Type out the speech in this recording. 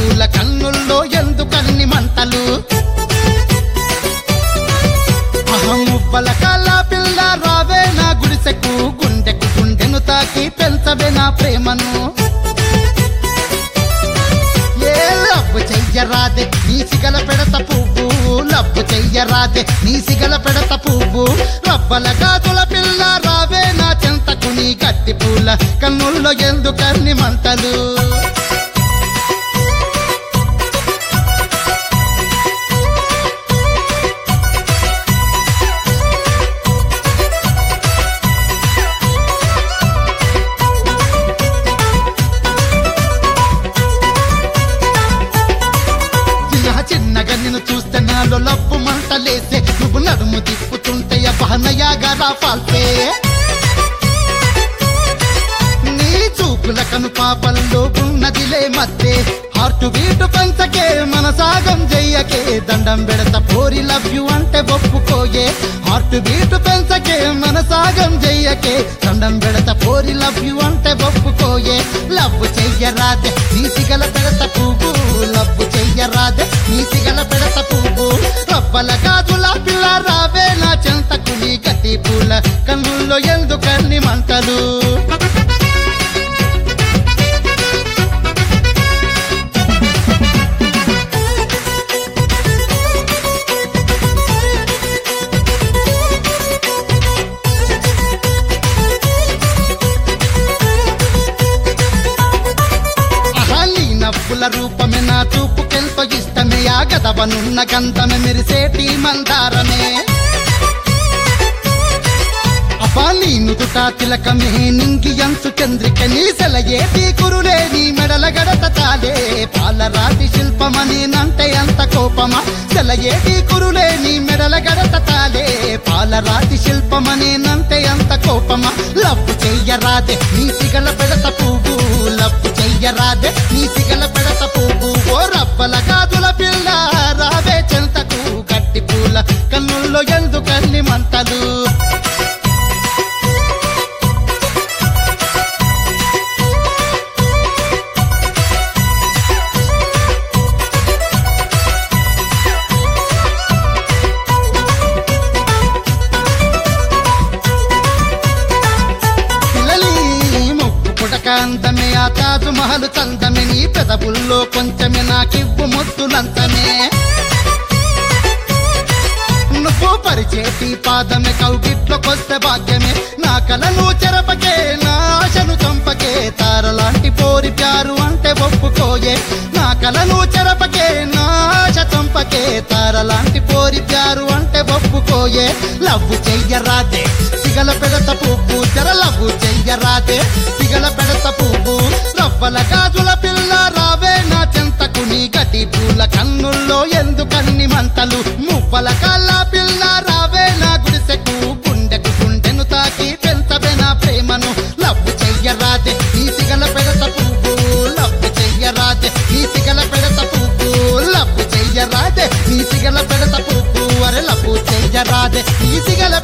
పూల కన్నుల్లో ఎందుకన్ని మంటలు మువ్వల కాళ్ళ పిల్ల రావే నా గుడిసెకు గుండెకు గుండెను తాకి పెంచవే నా ప్రేమను ఏ లవ్వు చెయ్యరాదే నీ సిగల పెడత పువ్వు లవ్వు చెయ్యరాదే నీ సిగల పెడత పువ్వు రవ్వల గాజుల పిల్ల రావే నా చెంతకు నీ గట్టి పూల కన్నుల్లో ఎందుకన్ని మంటలు చిన్నగా నిన్ను చూస్తే నాలో లవ్వు మంటలేసే నువ్వు నడుము తిప్పుతుంటే బహనయాగా పాల్పే నీ చూపుల కను పాపల్లో ఉన్నదిలే మధ్య హార్ట్ బీటు పెంచకే మనసాగం చెయ్యకే దండం పెడత పోరి లవ్ యు అంటే ఒప్పుకోయే హార్ట్ బీటు పెంచకే మనసాగం చెయ్యకే దండం పెడత పోరి లవ్ యు అంటే ఒప్పుకోయే లవ్ చెయ్యరాదే నీ సిగల పెడత పువ్వు లవ్ చెయ్యరాదే నీ సిగల పెడత పువ్వు రవ్వల గాజుల పిల్ల రావే నా చెంతకు నీ గట్టి పూల కన్నుల్లో ఎందుకన్ని మంటలు నవ్వుల రూపమే నా చూపుకెంతో ఇష్టమే ఆ గదవనున్న గంధమే మెరిసేటి మందారమే అబ్బా నీ నుదుట తిలకమే నింగి అంచు చంద్రిక నీ సెలయేటి కురులే నీ మెడల గడత చాలే పాలరాతి శిల్పమని నంటే అంత కోపమా సెలయేటి కురులే నీ మెడల గడత చాలే పాలరాతి శిల్పమని నంటే అంత కోపమా లవ్వు చెయ్యరాదే నీ సిగల పెడత పువ్వు లవ్వు చెయ్యరాదే నీ సిగల పెడత పువ్వు ఓ రవ్వల గాజుల పిల్ల రావే చెంతకు గట్టి పూల కన్నుల్లో ఎందుకన్ని మంటలు అందమే ఆ తాజు మహలు చందమే నీ పెదవుల్లో కొంచెమే నాకివ్వు ముద్దులంతమే నువ్వు పరిచేటి పాదమే కౌగిట్లోకొస్తే భాగ్యమే నా కలను చెరపకే నా ఆశను చంపకే తారలాంటి పోరి ప్యారు అంటే ఒప్పుకోయే నా కలను చెరపకే నా ఆశ చంపకే తారలాంటి పోరి ప్యారు అంటే ఒప్పుకోయే లవ్వు చెయ్యరాదే సిగల పెడత పువ్వు జర లవ్వు చెయ్యరాదే సిగల పెడత పువ్వు రవ్వల గాజుల పిల్ల రావే నా చెంతకు నీ గట్టి పూల కన్నుల్లో ఎందుకన్ని మంటలు మువ్వల కాళ్ళ పిల్ల రావే నా గుడిసెకు గుండెకు గుండెను తాకి పెంచవే నా ప్రేమను లవ్వు చెయ్యరాదే నీ సిగల పెడత పువ్వు లవ్వు చెయ్యరాదే నీ సిగల పెడత పువ్వు లవ్వు చెయ్యరాదే నీ సిగల పెడత పువ్వు అరే లవ్వు చెయ్యరాదే నీ సిగల